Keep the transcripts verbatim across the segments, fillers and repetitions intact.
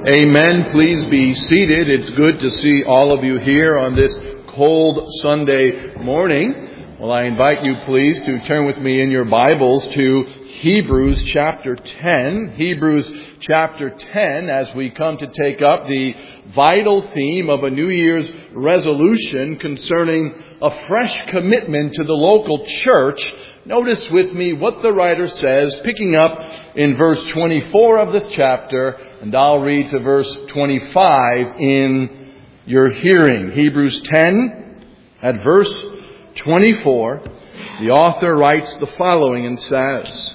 Amen. Please be seated. It's good to see all of you here on this cold Sunday morning. Well, I invite you, please, to turn with me in your Bibles to Hebrews chapter ten. Hebrews chapter ten, as we come to take up the vital theme of a New Year's resolution concerning a fresh commitment to the local church. Notice with me what the writer says, picking up in verse twenty-four of this chapter, and I'll read to verse twenty-five in your hearing. Hebrews ten, at verse twenty-four, the author writes the following and says,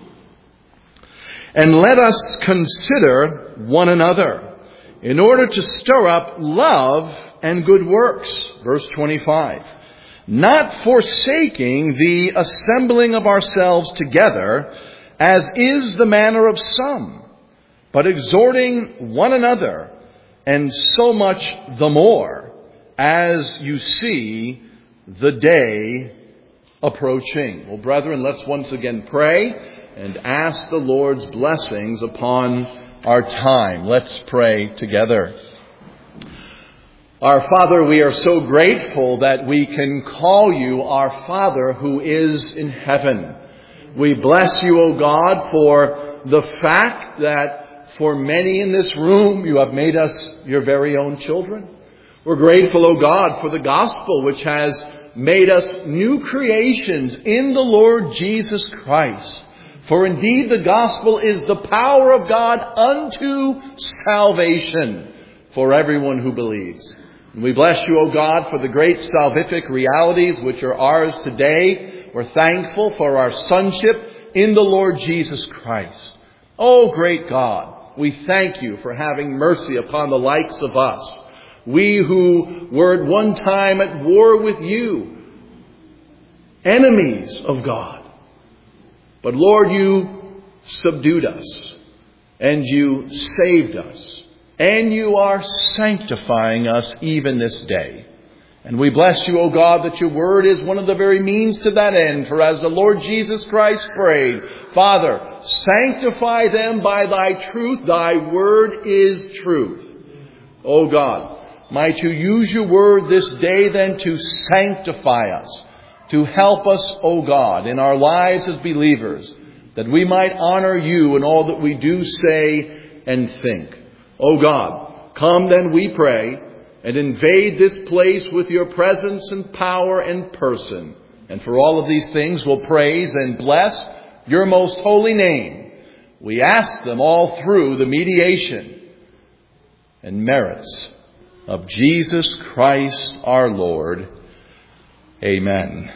"And let us consider one another in order to stir up love and good works." Verse twenty-five. "Not forsaking the assembling of ourselves together, as is the manner of some, but exhorting one another, and so much the more, as you see the day approaching." Well, brethren, let's once again pray and ask the Lord's blessings upon our time. Let's pray together. Our Father, we are so grateful that we can call you our Father who is in heaven. We bless you, O God, for the fact that for many in this room you have made us your very own children. We're grateful, O God, for the gospel which has made us new creations in the Lord Jesus Christ. For indeed the gospel is the power of God unto salvation for everyone who believes. And we bless you, O God, for the great salvific realities which are ours today. We're thankful for our sonship in the Lord Jesus Christ. O great God, we thank you for having mercy upon the likes of us. We who were at one time at war with you, enemies of God. But Lord, you subdued us, and you saved us, and you are sanctifying us even this day. And we bless you, O God, that your word is one of the very means to that end. For as the Lord Jesus Christ prayed, "Father, sanctify them by thy truth. Thy word is truth." O God, might you use your word this day then to sanctify us, to help us, O God, in our lives as believers, that we might honor you in all that we do, say, and think. O God, come then, we pray, and invade this place with your presence and power and person. And for all of these things we'll praise and bless your most holy name. We ask them all through the mediation and merits of Jesus Christ our Lord. Amen.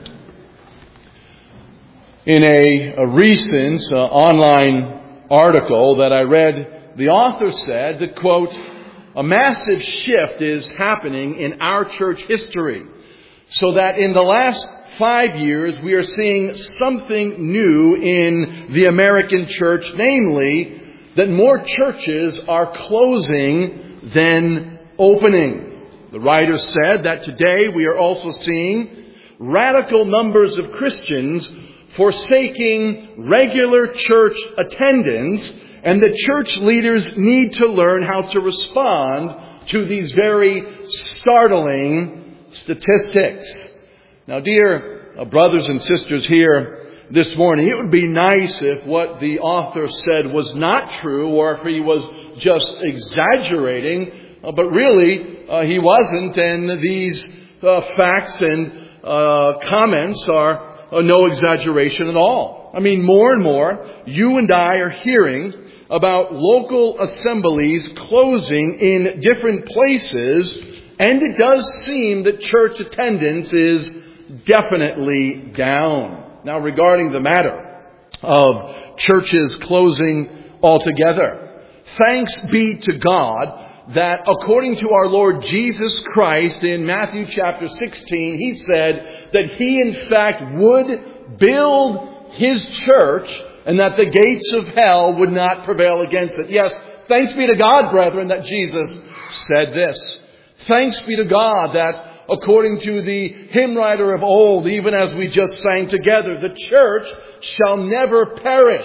In a, a recent uh, online article that I read, the author said that, quote, "A massive shift is happening in our church history, so that in the last five years we are seeing something new in the American church, namely that more churches are closing than opening." The writer said that today we are also seeing radical numbers of Christians forsaking regular church attendance, and the church leaders need to learn how to respond to these very startling statistics. Now, dear brothers and sisters here this morning, it would be nice if what the author said was not true, or if he was just exaggerating, uh, but really uh, he wasn't, and these uh, facts and uh, comments are uh, no exaggeration at all. I mean, more and more, you and I are hearing about local assemblies closing in different places, and it does seem that church attendance is definitely down. Now, regarding the matter of churches closing altogether, thanks be to God that according to our Lord Jesus Christ in Matthew chapter sixteen, he said that he in fact would build his church, and that the gates of hell would not prevail against it. Yes, thanks be to God, brethren, that Jesus said this. Thanks be to God that according to the hymn writer of old, even as we just sang together, the church shall never perish.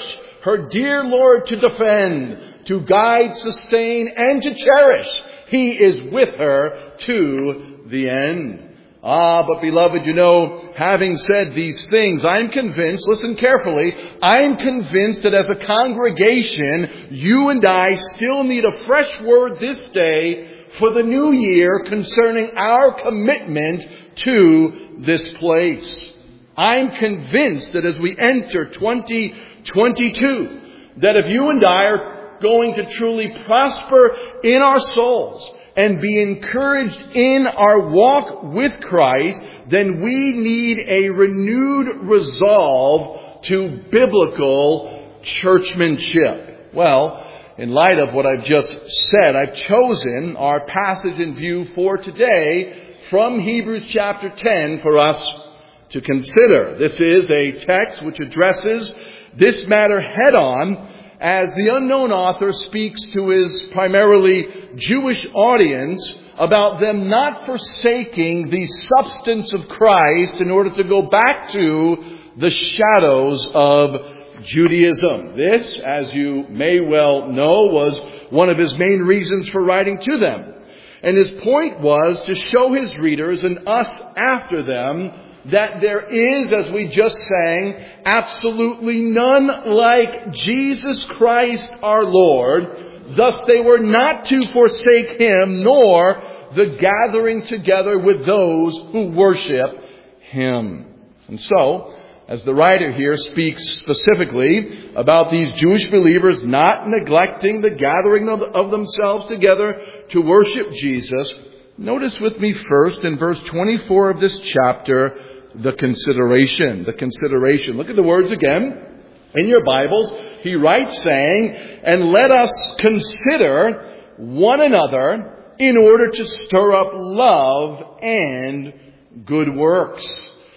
her dear Lord to defend, to guide, sustain, and to cherish. He is with her to the end. Ah, but beloved, you know, having said these things, I'm convinced, listen carefully, I'm convinced that as a congregation, you and I still need a fresh word this day for the new year concerning our commitment to this place. I'm convinced that as we enter twenty twenty-two, that if you and I are going to truly prosper in our souls and be encouraged in our walk with Christ, then we need a renewed resolve to biblical churchmanship. Well, in light of what I've just said, I've chosen our passage in view for today from Hebrews chapter ten for us to consider. This is a text which addresses this matter head on, as the unknown author speaks to his primarily Jewish audience about them not forsaking the substance of Christ in order to go back to the shadows of Judaism. This, as you may well know, was one of his main reasons for writing to them. And his point was to show his readers and us after them that there is, as we just sang, absolutely none like Jesus Christ our Lord. Thus they were not to forsake Him, nor the gathering together with those who worship Him. And so, as the writer here speaks specifically about these Jewish believers not neglecting the gathering of, of themselves together to worship Jesus, notice with me first in verse twenty-four of this chapter, the consideration, the consideration. Look at the words again in your Bibles. He writes saying, and let us consider one another in order to stir up love and good works.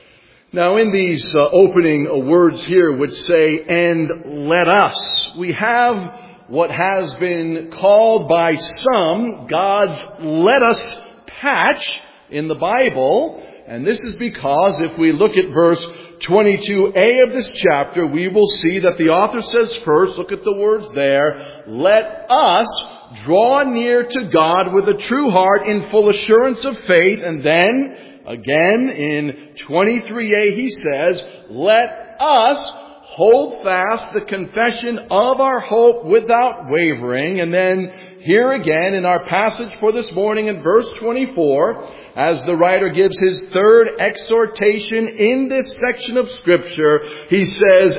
Now in these uh, opening uh, words here which say, and let us, we have what has been called by some God's let us patch in the Bible. And this is because if we look at verse twenty-two a of this chapter, we will see that the author says first, look at the words there, let us draw near to God with a true heart in full assurance of faith. And then again in twenty-three a he says, let us hold fast the confession of our hope without wavering. And then here again in our passage for this morning in verse twenty-four, as the writer gives his third exhortation in this section of Scripture, he says,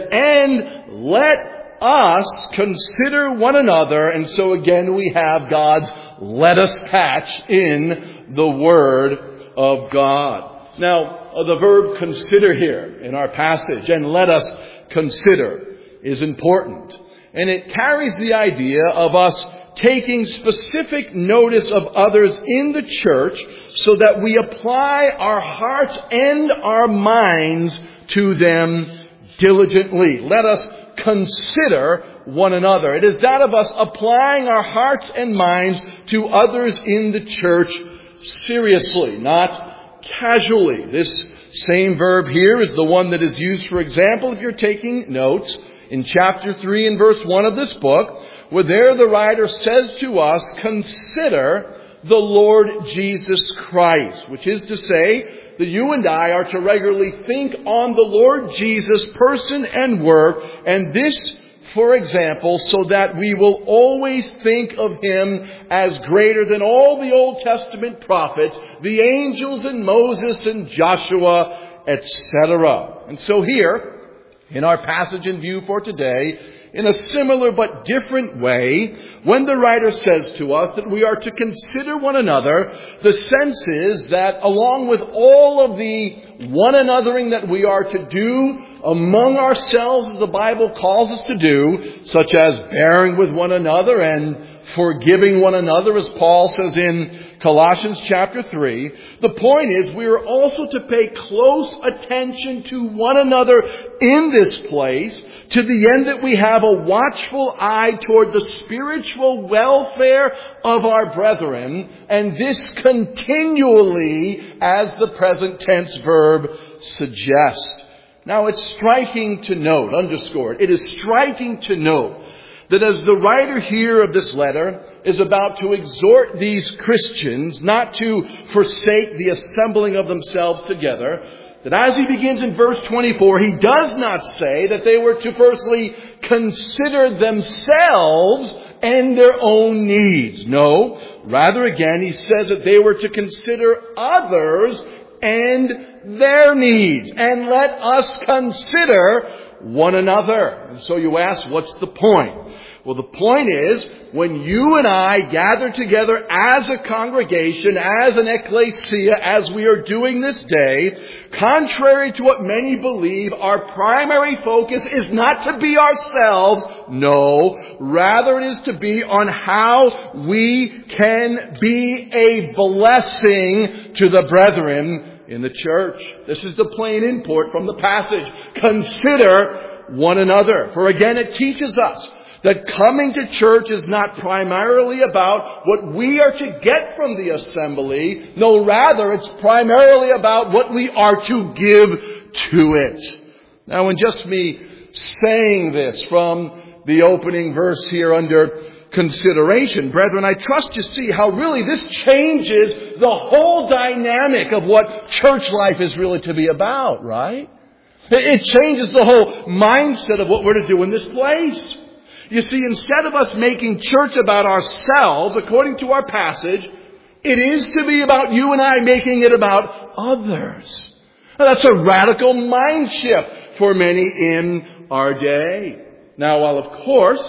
and let us consider one another. And so again we have God's let us patch in the Word of God. Now, the verb consider here in our passage, and let us consider, is important. And it carries the idea of us taking specific notice of others in the church so that we apply our hearts and our minds to them diligently. Let us consider one another. It is that of us applying our hearts and minds to others in the church seriously, not casually. This same verb here is the one that is used, for example, if you're taking notes, in chapter three and verse one of this book, where there the writer says to us, consider the Lord Jesus Christ, which is to say that you and I are to regularly think on the Lord Jesus' person and work, and this, for example, so that we will always think of Him as greater than all the Old Testament prophets, the angels and Moses and Joshua, et cetera. And so here, in our passage in view for today, in a similar but different way, when the writer says to us that we are to consider one another, the sense is that along with all of the one anothering that we are to do among ourselves, as the Bible calls us to do, such as bearing with one another and forgiving one another, as Paul says in Colossians chapter three, the point is we are also to pay close attention to one another in this place, to the end that we have a watchful eye toward the spiritual welfare of our brethren, and this continually, as the present tense verb suggests. Now it's striking to note, underscore it, it is striking to note that as the writer here of this letter is about to exhort these Christians not to forsake the assembling of themselves together, that as he begins in verse twenty-four, he does not say that they were to firstly consider themselves and their own needs. No, rather again, he says that they were to consider others and their needs. And let us consider one another. And so you ask, what's the point? Well, the point is, when you and I gather together as a congregation, as an ecclesia, as we are doing this day, contrary to what many believe, our primary focus is not to be ourselves. No, rather it is to be on how we can be a blessing to the brethren in the church. This is the plain import from the passage. Consider one another. For again, it teaches us that coming to church is not primarily about what we are to get from the assembly. No, rather, it's primarily about what we are to give to it. Now, in just me saying this from the opening verse here under consideration, brethren, I trust you see how really this changes the whole dynamic of what church life is really to be about, right? It changes the whole mindset of what we're to do in this place. You see, instead of us making church about ourselves, according to our passage, it is to be about you and I making it about others. Now, that's a radical mind shift for many in our day. Now, while of course,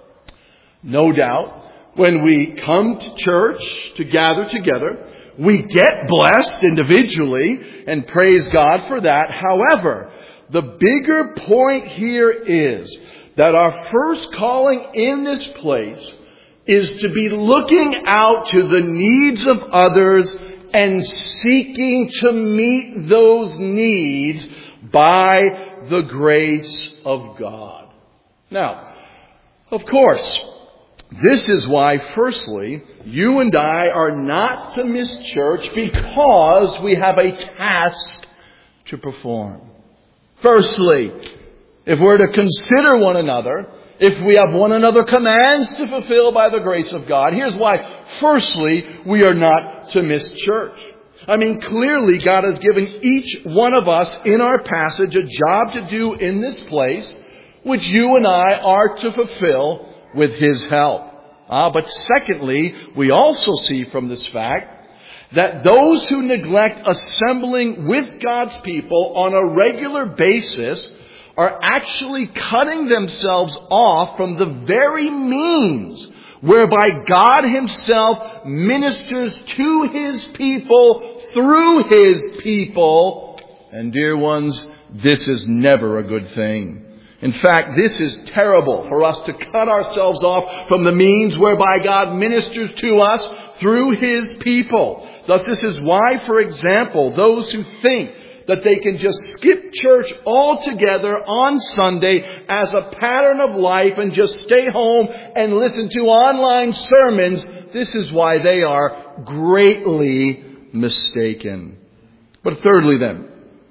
no doubt, when we come to church to gather together, we get blessed individually and praise God for that. However, the bigger point here is that our first calling in this place is to be looking out to the needs of others and seeking to meet those needs by the grace of God. Now, of course, this is why, firstly, you and I are not to miss church because we have a task to perform. Firstly, if we're to consider one another, if we have one another commands to fulfill by the grace of God, here's why. Firstly, we are not to miss church. I mean, clearly God has given each one of us in our passage a job to do in this place, which you and I are to fulfill with His help. Ah, but secondly, we also see from this fact that those who neglect assembling with God's people on a regular basis are actually cutting themselves off from the very means whereby God Himself ministers to His people through His people. And dear ones, this is never a good thing. In fact, this is terrible for us to cut ourselves off from the means whereby God ministers to us through His people. Thus, this is why, for example, those who think that they can just skip church altogether on Sunday as a pattern of life and just stay home and listen to online sermons, this is why they are greatly mistaken. But thirdly then,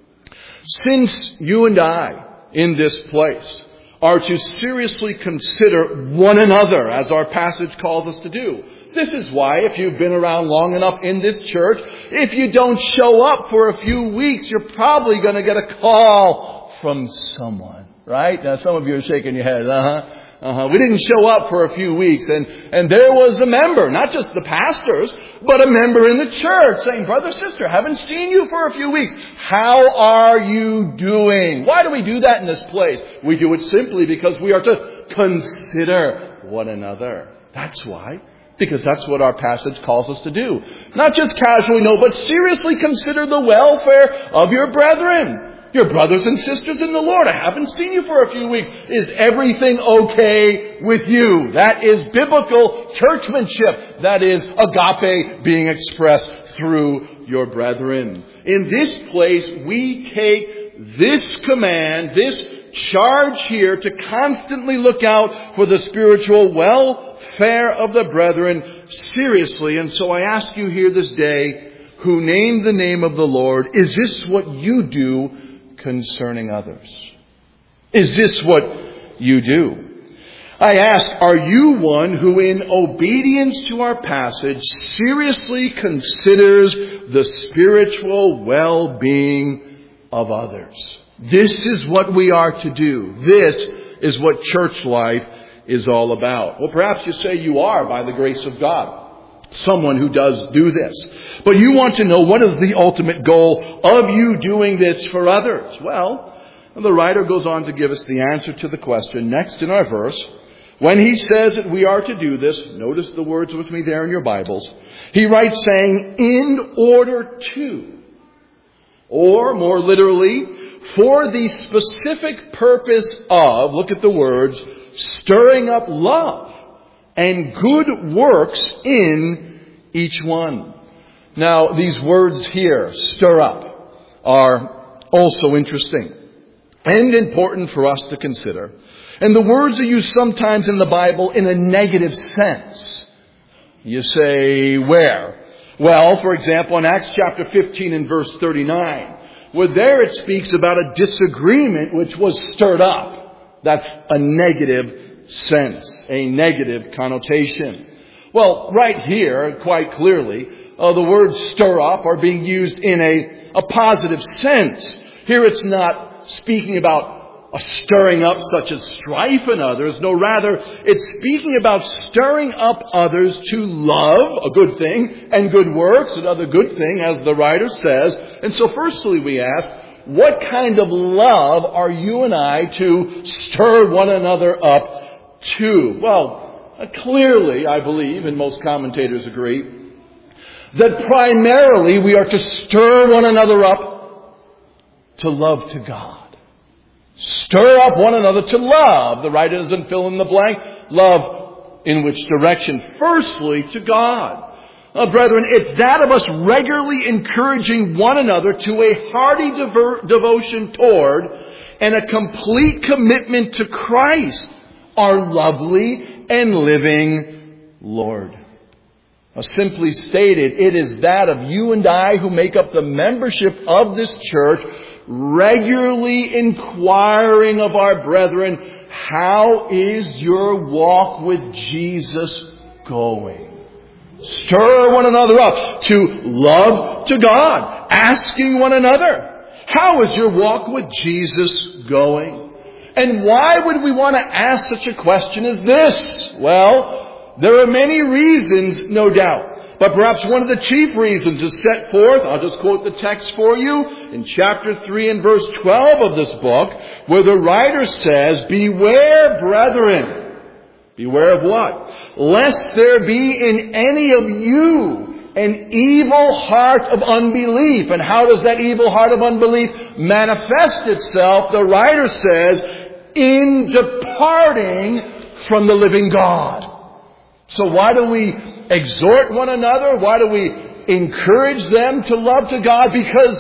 since you and I in this place are to seriously consider one another, as our passage calls us to do, this is why, if you've been around long enough in this church, if you don't show up for a few weeks, you're probably going to get a call from someone, right? Now, some of you are shaking your heads. Uh-huh. Uh-huh. We didn't show up for a few weeks, and, and there was a member, not just the pastors, but a member in the church saying, brother, sister, haven't seen you for a few weeks. How are you doing? Why do we do that in this place? We do it simply because we are to consider one another. That's why. Because that's what our passage calls us to do. Not just casually, no, but seriously consider the welfare of your brethren. Your brothers and sisters in the Lord. I haven't seen you for a few weeks. Is everything okay with you? That is biblical churchmanship. That is agape being expressed through your brethren. In this place, we take this command, this charge here to constantly look out for the spiritual welfare of the brethren seriously. And so I ask you here this day, who name the name of the Lord, is this what you do concerning others. Is this what you do? I ask, are you one who in obedience to our passage seriously considers the spiritual well-being of others? This is what we are to do. This is what church life is all about. Well, perhaps you say you are, by the grace of God, someone who does do this. But you want to know, what is the ultimate goal of you doing this for others? Well, the writer goes on to give us the answer to the question next in our verse. When he says that we are to do this, notice the words with me there in your Bibles. He writes saying, in order to, or more literally, for the specific purpose of, look at the words, stirring up love and good works in each one. Now, these words here, stir up, are also interesting and important for us to consider. And the words are used sometimes in the Bible in a negative sense. You say, where? Well, for example, in Acts chapter fifteen and verse thirty-nine, where there it speaks about a disagreement which was stirred up. That's a negative sense, a negative connotation. Well, right here, quite clearly, uh, the words stir up are being used in a, a positive sense. Here it's not speaking about a stirring up such as strife in others. No, rather, it's speaking about stirring up others to love, a good thing, and good works, another good thing, as the writer says. And so firstly we ask, what kind of love are you and I to stir one another up to? Well, uh, clearly, I believe, and most commentators agree, that primarily we are to stir one another up to love to God. Stir up one another to love. The writer doesn't fill in the blank. Love in which direction? Firstly, to God. Uh, brethren, it's that of us regularly encouraging one another to a hearty dever- devotion toward and a complete commitment to Christ, our lovely and living Lord. Uh, simply stated, it is that of you and I who make up the membership of this church, regularly inquiring of our brethren, how is your walk with Jesus going? Stir one another up to love to God, asking one another, how is your walk with Jesus going? And why would we want to ask such a question as this? Well, there are many reasons, no doubt. But perhaps one of the chief reasons is set forth, I'll just quote the text for you, in chapter three and verse twelve of this book, where the writer says, beware, brethren. Beware of what? Lest there be in any of you an evil heart of unbelief. And how does that evil heart of unbelief manifest itself? The writer says, in departing from the living God. So why do we exhort one another? Why do we encourage them to love to God? Because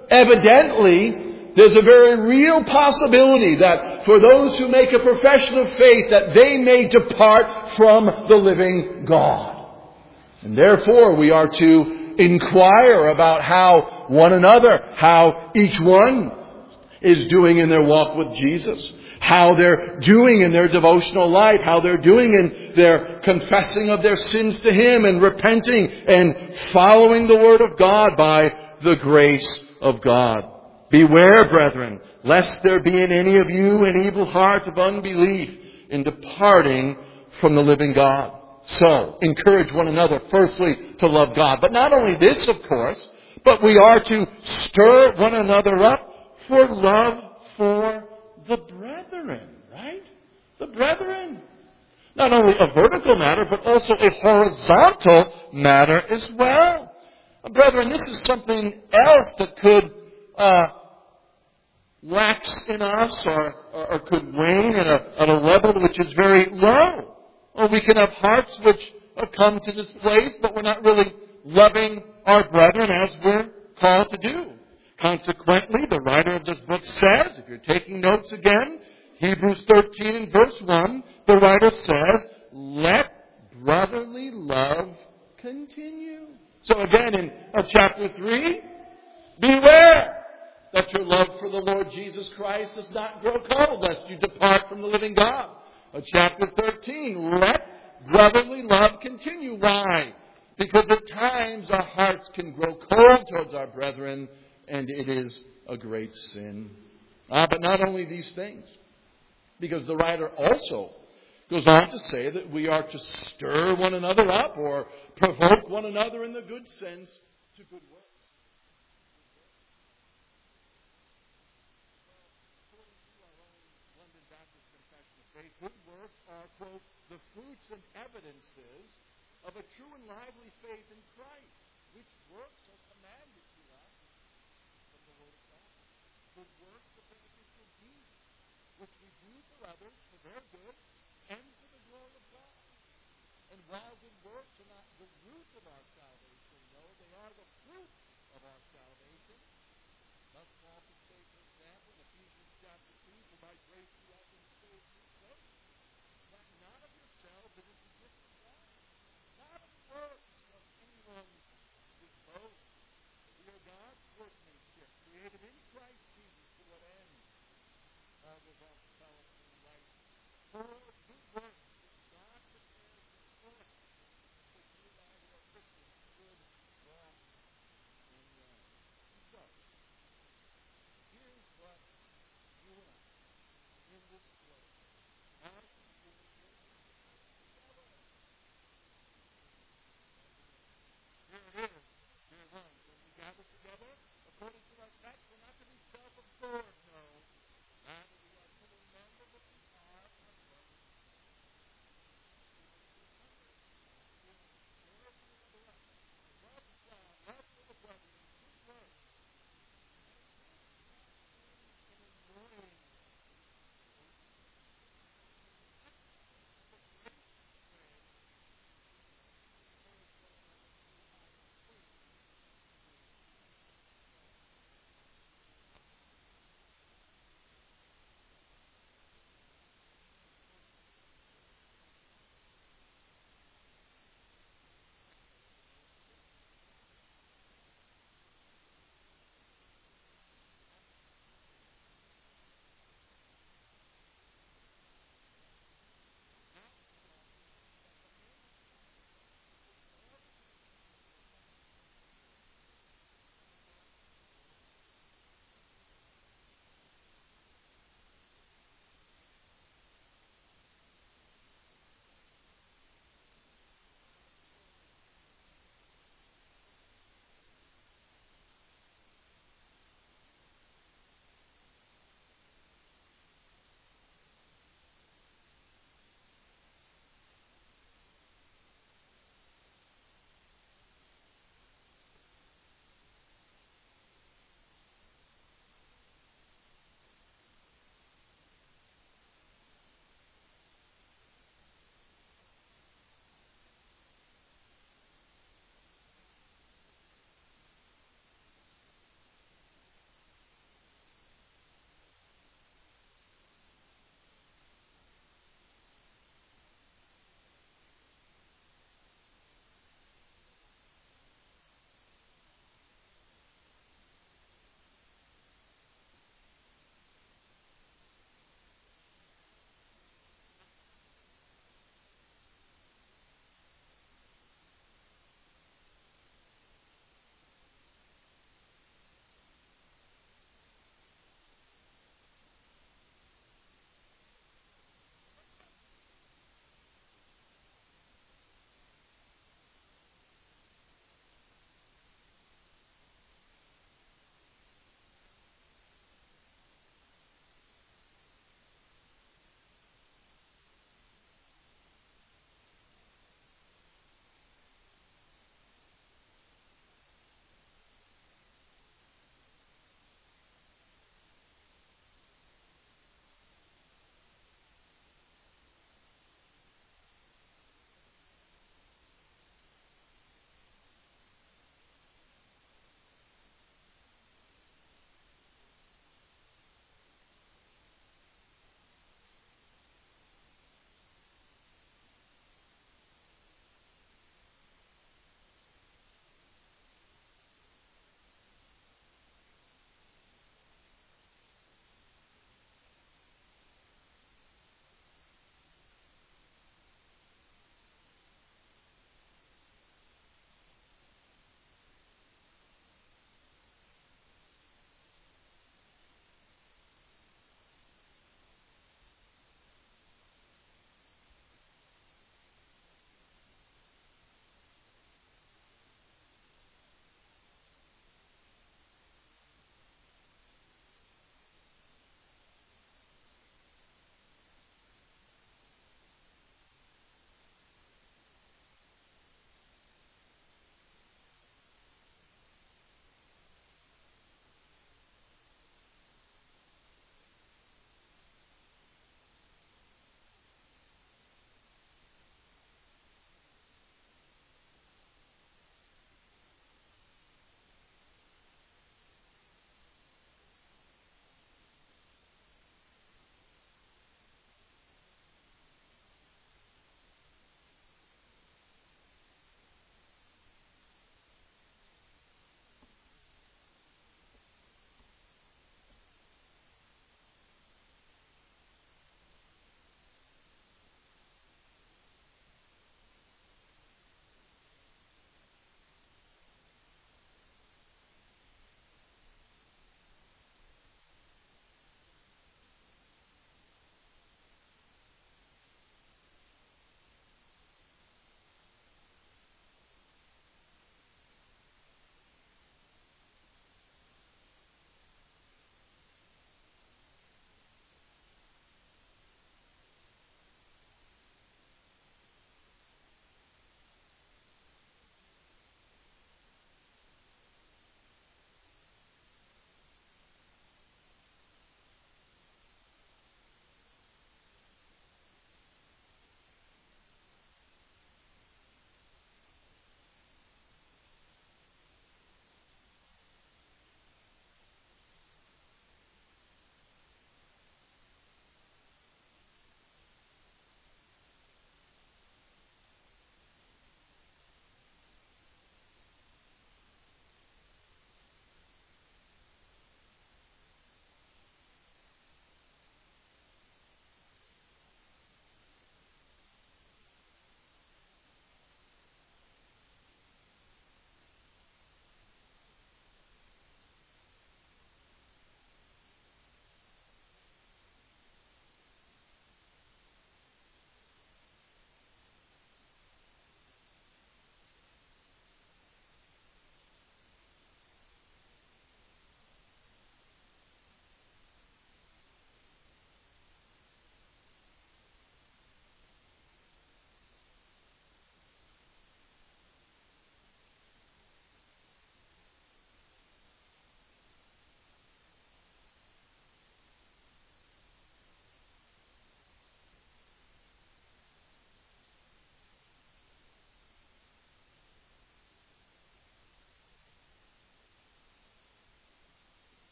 evidently there's a very real possibility that for those who make a profession of faith, that they may depart from the living God. And therefore we are to inquire about how one another, how each one is doing in their walk with Jesus, how they're doing in their devotional life, how they're doing in their confessing of their sins to Him and repenting and following the Word of God by the grace of God. Beware, brethren, lest there be in any of you an evil heart of unbelief in departing from the living God. So, encourage one another, firstly, to love God. But not only this, of course, but we are to stir one another up for love for the brethren, right? The brethren. Not only a vertical matter, but also a horizontal matter as well. Brethren, this is something else that could uh, wax in us or, or, or could wane at a, at a level which is very low. Or we can have hearts which have come to this place, but we're not really loving our brethren as we're called to do. Consequently, the writer of this book says, if you're taking notes again, Hebrews thirteen and verse one, the writer says, let brotherly love continue. So again, in uh, chapter three, beware. that your love for the Lord Jesus Christ does not grow cold, lest you depart from the living God. Uh, chapter thirteen, let brotherly love continue. Why? Because at times our hearts can grow cold towards our brethren, and it is a great sin. Ah, but not only these things, because the writer also goes on to say that we are to stir one another up or provoke one another in the good sense to good works. Good works are, quote, the fruits and evidences of a true and lively faith in Christ, which works are commanded to us from the Word of God. Good works are beneficial deeds, which we do for others for their good and for the glory of God. And while good works are not the root of our salvation, no, they are the fruit of our salvation. Thus Paul can say, for example, in Ephesians chapter two, for by grace you have been saved through faith. That not of yourselves, it is the gift of God. Not of works, lest anyone should boast. For we are God's workmanship, created in Christ Jesus to what end? Paul goes on to tell us in writing, for good works which God prepares beforehand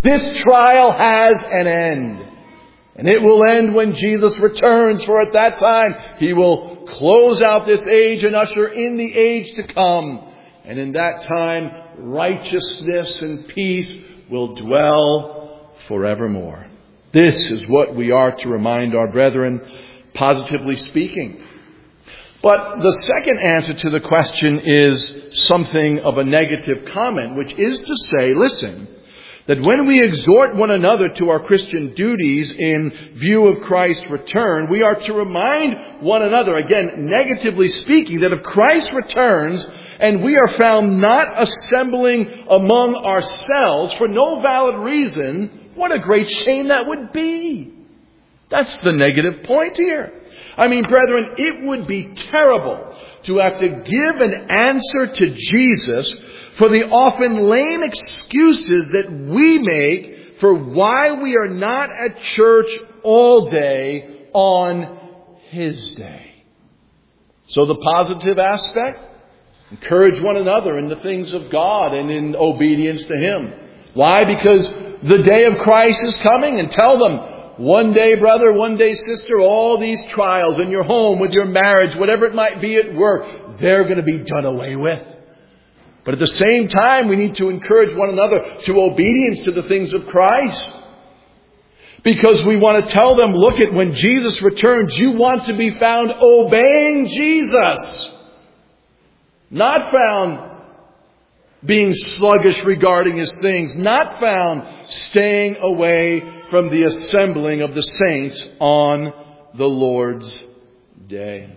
This trial has an end. And it will end when Jesus returns, for at that time He will close out this age and usher in the age to come. And in that time, righteousness and peace will dwell forevermore. This is what we are to remind our brethren, positively speaking. But the second answer to the question is something of a negative comment, which is to say, listen, that when we exhort one another to our Christian duties in view of Christ's return, we are to remind one another, again, negatively speaking, that if Christ returns and we are found not assembling among ourselves for no valid reason, what a great shame that would be. That's the negative point here. I mean, brethren, it would be terrible to have to give an answer to Jesus for the often lame excuses that we make for why we are not at church all day on His day. So the positive aspect, encourage one another in the things of God and in obedience to Him. Why? Because the day of Christ is coming, and tell them, one day, brother, one day, sister, all these trials in your home, with your marriage, whatever it might be at work, they're going to be done away with. But at the same time, we need to encourage one another to obedience to the things of Christ. Because we want to tell them, look at when Jesus returns, you want to be found obeying Jesus. Not found being sluggish regarding His things. Not found staying away from the assembling of the saints on the Lord's day.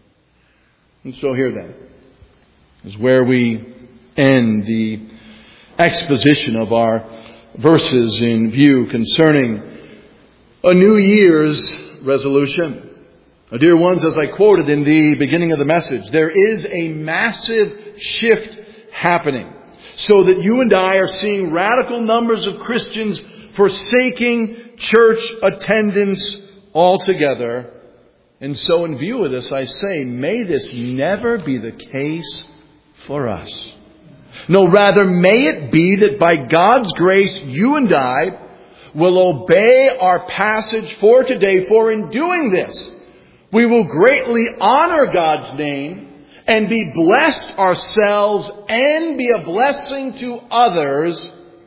And so here then is where we end the exposition of our verses in view concerning a New Year's resolution. Now, dear ones, as I quoted in the beginning of the message, there is a massive shift happening so that you and I are seeing radical numbers of Christians forsaking church attendance altogether. And so in view of this, I say, may this never be the case for us. No, rather, may it be that by God's grace, you and I will obey our passage for today, for in doing this, we will greatly honor God's name and be blessed ourselves and be a blessing to others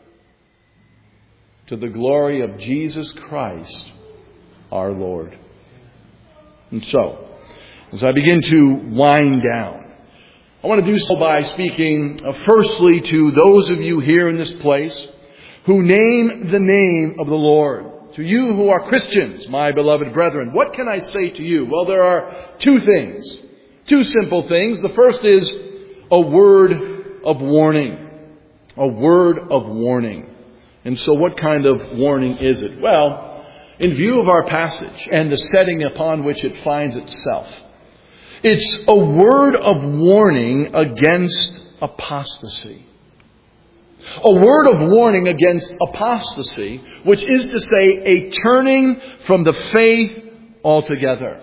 to the glory of Jesus Christ, our Lord. And so, as I begin to wind down, I want to do so by speaking uh, firstly to those of you here in this place who name the name of the Lord. To you who are Christians, my beloved brethren, what can I say to you? Well, there are two things. Two simple things. The first is a word of warning. A word of warning. And so what kind of warning is it? Well, in view of our passage and the setting upon which it finds itself, it's a word of warning against apostasy. A word of warning against apostasy, which is to say a turning from the faith altogether.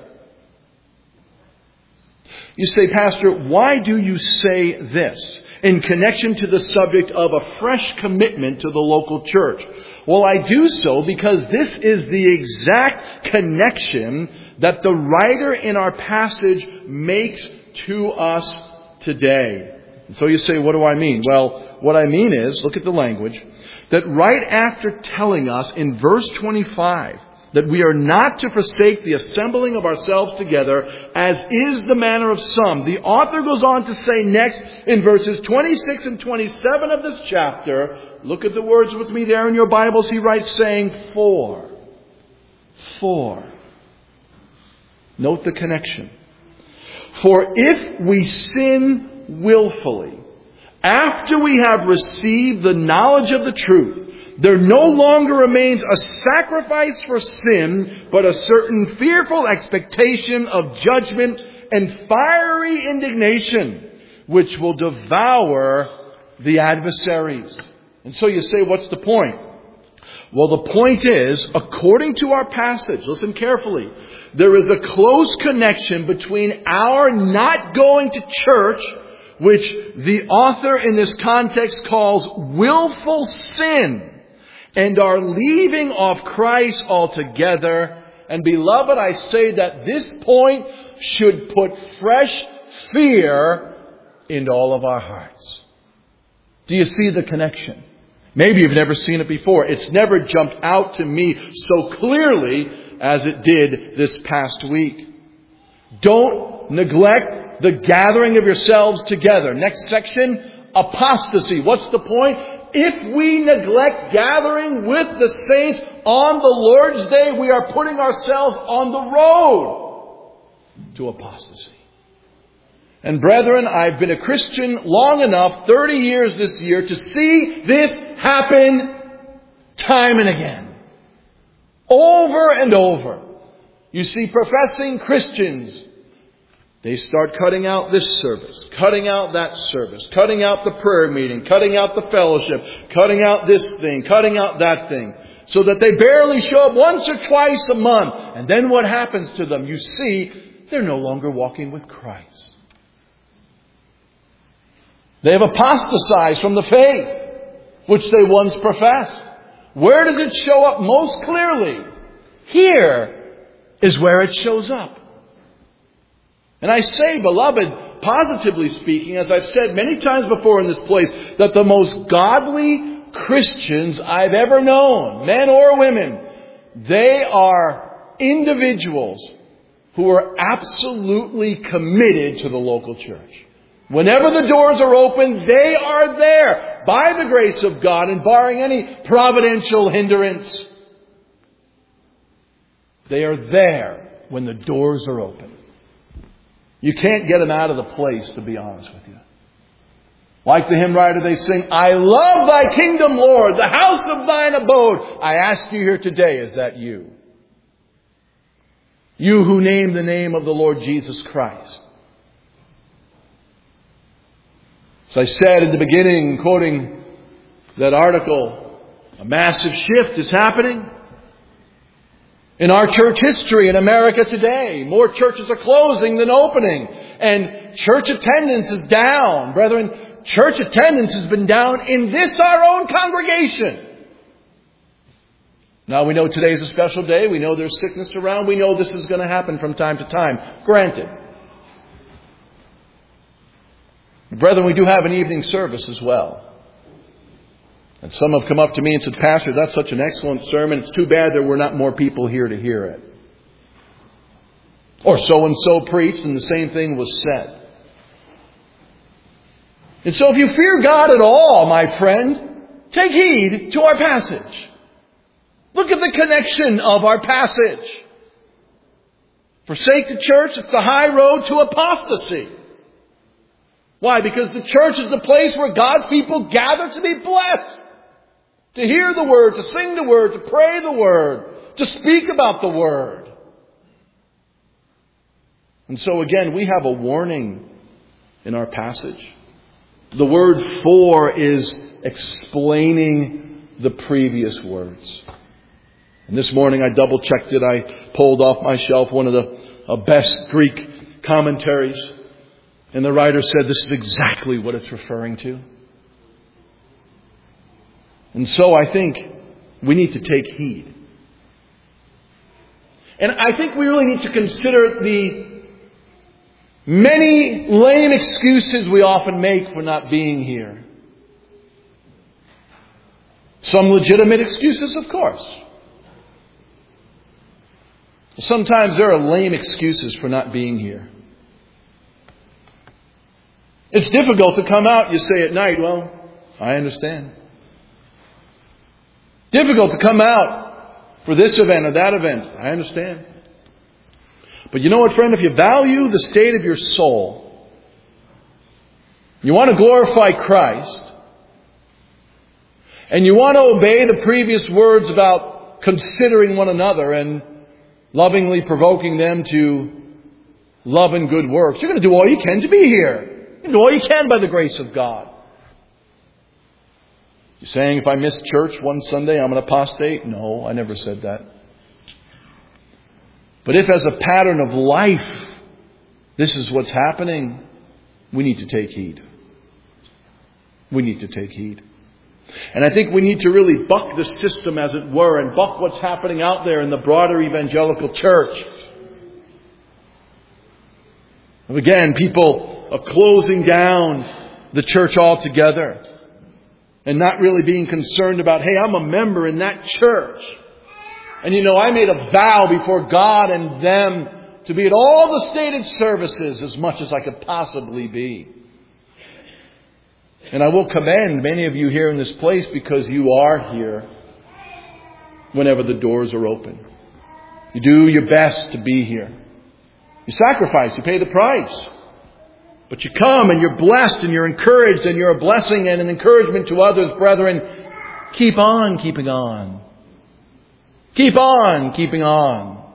You say, Pastor, why do you say this in connection to the subject of a fresh commitment to the local church? Well, I do so because this is the exact connection that the writer in our passage makes to us today. And so you say, what do I mean? Well, what I mean is, look at the language, that right after telling us in verse twenty-five that we are not to forsake the assembling of ourselves together, as is the manner of some, the author goes on to say next in verses twenty-six and twenty-seven of this chapter, look at the words with me there in your Bibles, he writes saying, for. For. Note the connection. For if we sin willfully, after we have received the knowledge of the truth, there no longer remains a sacrifice for sin, but a certain fearful expectation of judgment and fiery indignation, which will devour the adversaries. And so you say, what's the point? Well, the point is, according to our passage, listen carefully, there is a close connection between our not going to church, which the author in this context calls willful sin, and are leaving of Christ altogether. And beloved, I say that this point should put fresh fear into all of our hearts. Do you see the connection? Maybe you've never seen it before. It's never jumped out to me so clearly as it did this past week. Don't neglect the gathering of yourselves together. Next section, apostasy. What's the point? If we neglect gathering with the saints on the Lord's Day, we are putting ourselves on the road to apostasy. And brethren, I've been a Christian long enough, thirty years this year, to see this happen time and again. Over and over. You see professing Christians, they start cutting out this service, cutting out that service, cutting out the prayer meeting, cutting out the fellowship, cutting out this thing, cutting out that thing, so that they barely show up once or twice a month. And then what happens to them? You see, they're no longer walking with Christ. They have apostatized from the faith which they once professed. Where does it show up most clearly? Here is where it shows up. And I say, beloved, positively speaking, as I've said many times before in this place, that the most godly Christians I've ever known, men or women, they are individuals who are absolutely committed to the local church. Whenever the doors are open, they are there by the grace of God and barring any providential hindrance. They are there when the doors are open. You can't get them out of the place, to be honest with you. Like the hymn writer, they sing, I love thy kingdom, Lord, the house of thine abode. I ask you here today, is that you? You who name the name of the Lord Jesus Christ. As I said in the beginning, quoting that article, a massive shift is happening in our church history in America today. More churches are closing than opening. And church attendance is down. Brethren, church attendance has been down in this our own congregation. Now we know today is a special day. We know there's sickness around. We know this is going to happen from time to time. Granted. Brethren, we do have an evening service as well. And some have come up to me and said, Pastor, that's such an excellent sermon. It's too bad there were not more people here to hear it. Or so-and-so preached and the same thing was said. And so if you fear God at all, my friend, take heed to our passage. Look at the connection of our passage. Forsake the church, it's the high road to apostasy. Why? Because the church is the place where God's people gather to be blessed. To hear the Word, to sing the Word, to pray the Word, to speak about the Word. And so again, we have a warning in our passage. The word for is explaining the previous words. And this morning I double checked it. I pulled off my shelf one of the uh, best Greek commentaries. And the writer said this is exactly what it's referring to. And so I think we need to take heed. And I think we really need to consider the many lame excuses we often make for not being here. Some legitimate excuses, of course. Sometimes there are lame excuses for not being here. It's difficult to come out, you say at night, well, I understand. Difficult to come out for this event or that event, I understand. But you know what, friend? If you value the state of your soul, you want to glorify Christ, and you want to obey the previous words about considering one another and lovingly provoking them to love and good works, you're going to do all you can to be here. You do all you can by the grace of God. You're saying if I miss church one Sunday, I'm an apostate? No, I never said that. But if as a pattern of life, this is what's happening, we need to take heed. We need to take heed. And I think we need to really buck the system, as it were, and buck what's happening out there in the broader evangelical church. And again, people are closing down the church altogether and not really being concerned about, hey, I'm a member in that church. And you know, I made a vow before God and them to be at all the stated services as much as I could possibly be. And I will commend many of you here in this place because you are here whenever the doors are open. You do your best to be here. You sacrifice, you pay the price. But you come and you're blessed and you're encouraged and you're a blessing and an encouragement to others, brethren. Keep on keeping on. Keep on keeping on.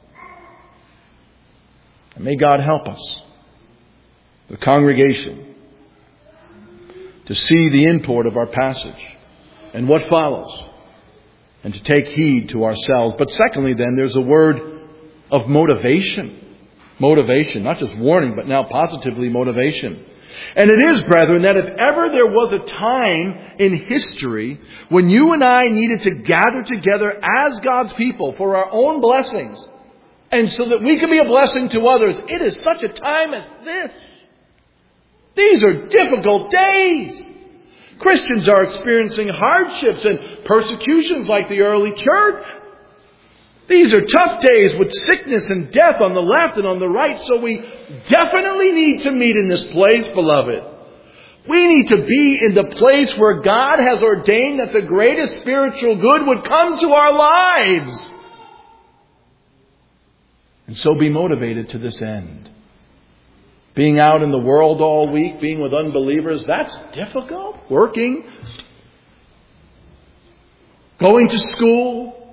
And may God help us, the congregation, to see the import of our passage and what follows, and to take heed to ourselves. But secondly, then, there's a word of motivation. Motivation, not just warning, but now positively motivation. And it is, brethren, that if ever there was a time in history when you and I needed to gather together as God's people for our own blessings, and so that we can be a blessing to others, it is such a time as this. These are difficult days. Christians are experiencing hardships and persecutions like the early church. These are tough days with sickness and death on the left and on the right. So we definitely need to meet in this place, beloved. We need to be in the place where God has ordained that the greatest spiritual good would come to our lives. And so be motivated to this end. Being out in the world all week, being with unbelievers, that's difficult. Working. Going to school.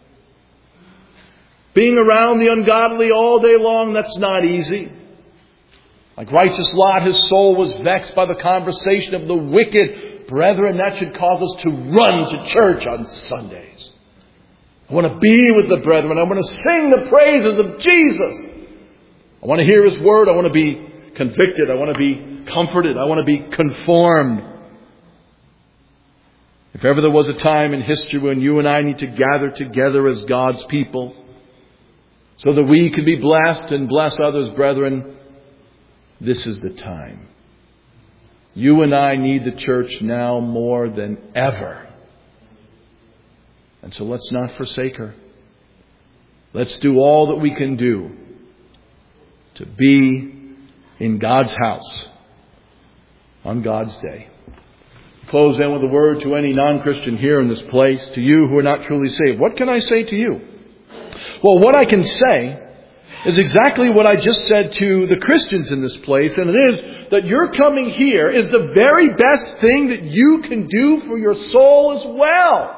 Being around the ungodly all day long, that's not easy. Like righteous Lot, his soul was vexed by the conversation of the wicked. Brethren, that should cause us to run to church on Sundays. I want to be with the brethren. I want to sing the praises of Jesus. I want to hear His word. I want to be convicted. I want to be comforted. I want to be conformed. If ever there was a time in history when you and I need to gather together as God's people so that we can be blessed and bless others, brethren, this is the time. You and I need the church now more than ever. And so let's not forsake her. Let's do all that we can do to be in God's house on God's day. Close then with a word to any non-Christian here in this place, to you who are not truly saved. What can I say to you? Well, what I can say is exactly what I just said to the Christians in this place, and it is that your coming here is the very best thing that you can do for your soul as well.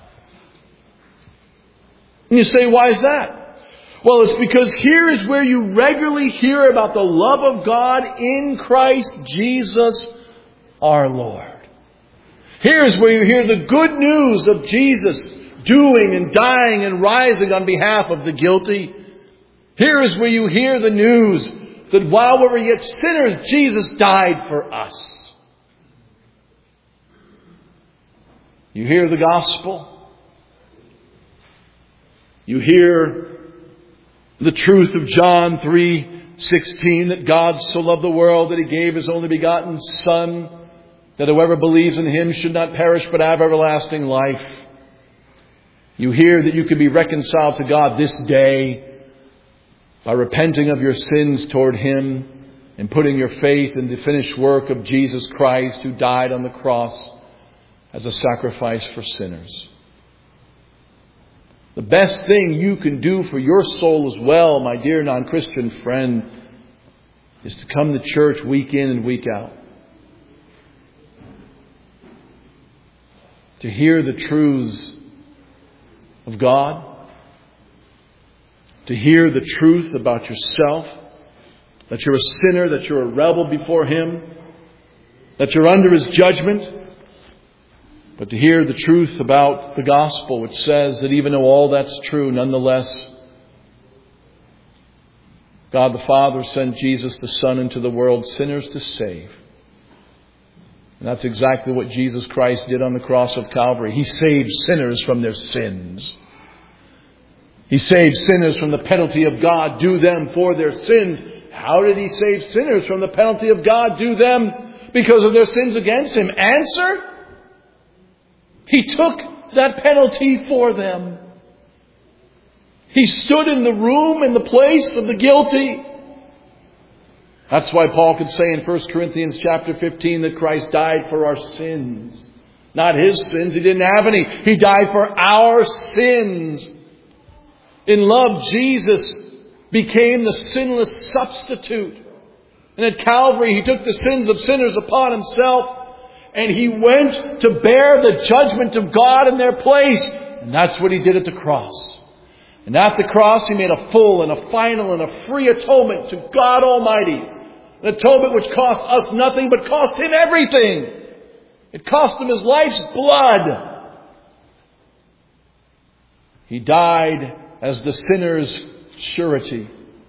And you say, why is that? Well, it's because here is where you regularly hear about the love of God in Christ Jesus our Lord. Here is where you hear the good news of Jesus doing and dying and rising on behalf of the guilty. Here is where you hear the news that while we were yet sinners, Jesus died for us. You hear the gospel. You hear the truth of John three sixteen, that God so loved the world that He gave His only begotten Son, that whoever believes in Him should not perish but have everlasting life. You hear that you can be reconciled to God this day by repenting of your sins toward Him and putting your faith in the finished work of Jesus Christ, who died on the cross as a sacrifice for sinners. The best thing you can do for your soul as well, my dear non-Christian friend, is to come to church week in and week out. To hear the truths of God. To hear the truth about yourself. That you're a sinner, that you're a rebel before Him. That you're under His judgment. But to hear the truth about the gospel, which says that even though all that's true, nonetheless, God the Father sent Jesus the Son into the world, sinners to save. And that's exactly what Jesus Christ did on the cross of Calvary. He saved sinners from their sins. He saved sinners from the penalty of God due them for their sins. How did He save sinners from the penalty of God due them because of their sins against Him? Answer: He took that penalty for them. He stood in the room, in the place of the guilty. That's why Paul could say in First Corinthians chapter fifteen that Christ died for our sins. Not His sins. He didn't have any. He died for our sins. In love, Jesus became the sinless substitute. And at Calvary, He took the sins of sinners upon Himself. And He went to bear the judgment of God in their place. And that's what He did at the cross. And at the cross, He made a full and a final and a free atonement to God Almighty. An atonement which cost us nothing but cost Him everything. It cost Him His life's blood. He died as the sinner's surety.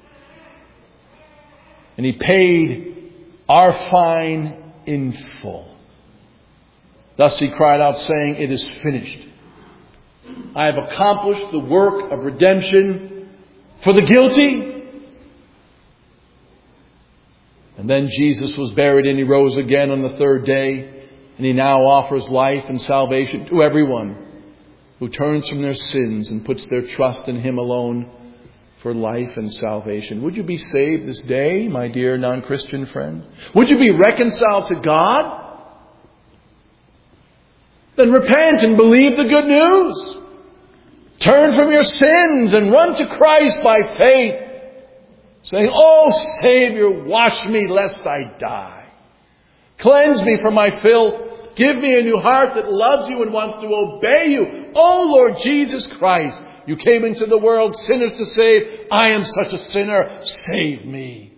And He paid our fine in full. Thus He cried out saying, "It is finished. I have accomplished the work of redemption for the guilty." And then Jesus was buried and He rose again on the third day. And He now offers life and salvation to everyone who turns from their sins and puts their trust in Him alone for life and salvation. Would you be saved this day, my dear non-Christian friend? Would you be reconciled to God? Then repent and believe the good news. Turn from your sins and run to Christ by faith, saying, "Oh, Savior, wash me lest I die. Cleanse me from my filth. Give me a new heart that loves You and wants to obey You. Oh, Lord Jesus Christ, You came into the world sinners to save. I am such a sinner. Save me."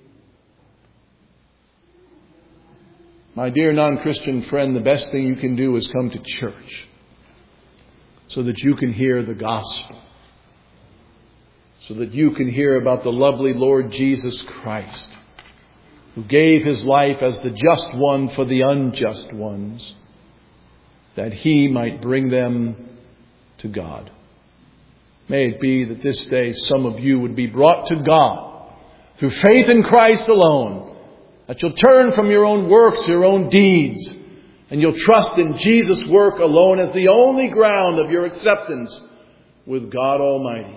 My dear non-Christian friend, the best thing you can do is come to church so that you can hear the gospel, so that you can hear about the lovely Lord Jesus Christ, who gave His life as the just one for the unjust ones, that He might bring them to God. May it be that this day some of you would be brought to God through faith in Christ alone, that you'll turn from your own works, your own deeds, and you'll trust in Jesus' work alone as the only ground of your acceptance with God Almighty.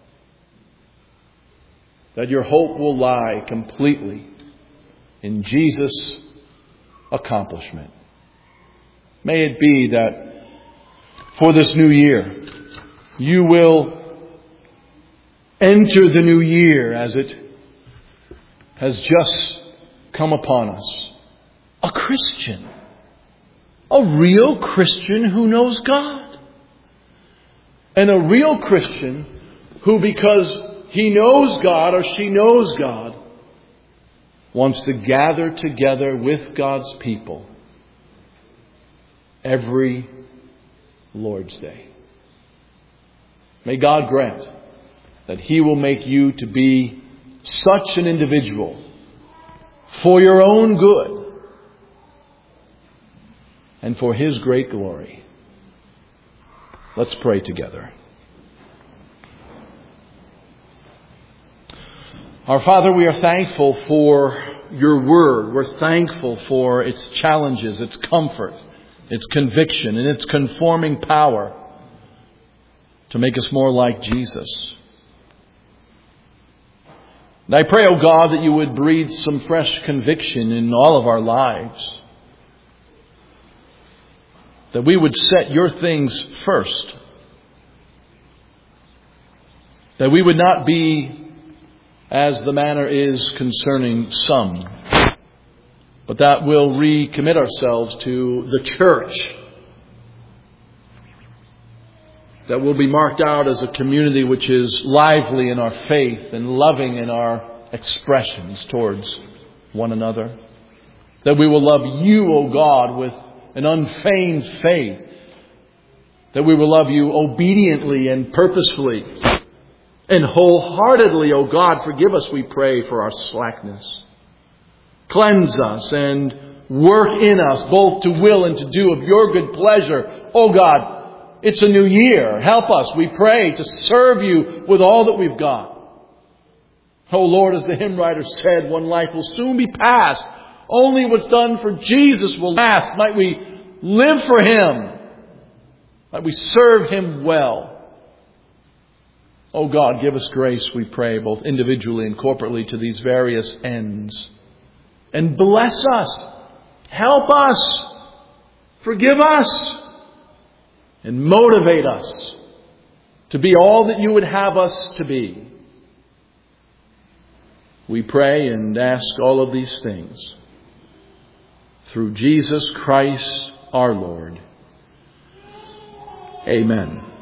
That your hope will lie completely in Jesus' accomplishment. May it be that for this new year, you will enter the new year as it has just come upon us. A Christian. A real Christian who knows God. And a real Christian who, because he knows God or she knows God, wants to gather together with God's people every Lord's Day. May God grant that He will make you to be such an individual for your own good and for His great glory. Let's pray together. Our Father, we are thankful for Your Word. We're thankful for its challenges, its comfort, its conviction, and its conforming power to make us more like Jesus. And I pray, O God, that You would breathe some fresh conviction in all of our lives. That we would set Your things first. That we would not be as the manner is concerning some, but that we'll recommit ourselves to the church. That we'll be marked out as a community which is lively in our faith and loving in our expressions towards one another. That we will love You, O God, with an unfeigned faith. That we will love You obediently and purposefully and wholeheartedly. O God, forgive us, we pray, for our slackness. Cleanse us and work in us both to will and to do of your good pleasure. Oh God, it's a new year. Help us, we pray, to serve you with all that we've got. Oh Lord, as the hymn writer said, one life will soon be past. Only what's done for Jesus will last. Might we live for Him. Might we serve Him well. Oh God, give us grace, we pray, both individually and corporately to these various ends. And bless us. Help us. Forgive us. And motivate us to be all that you would have us to be. We pray and ask all of these things through Jesus Christ our Lord. Amen.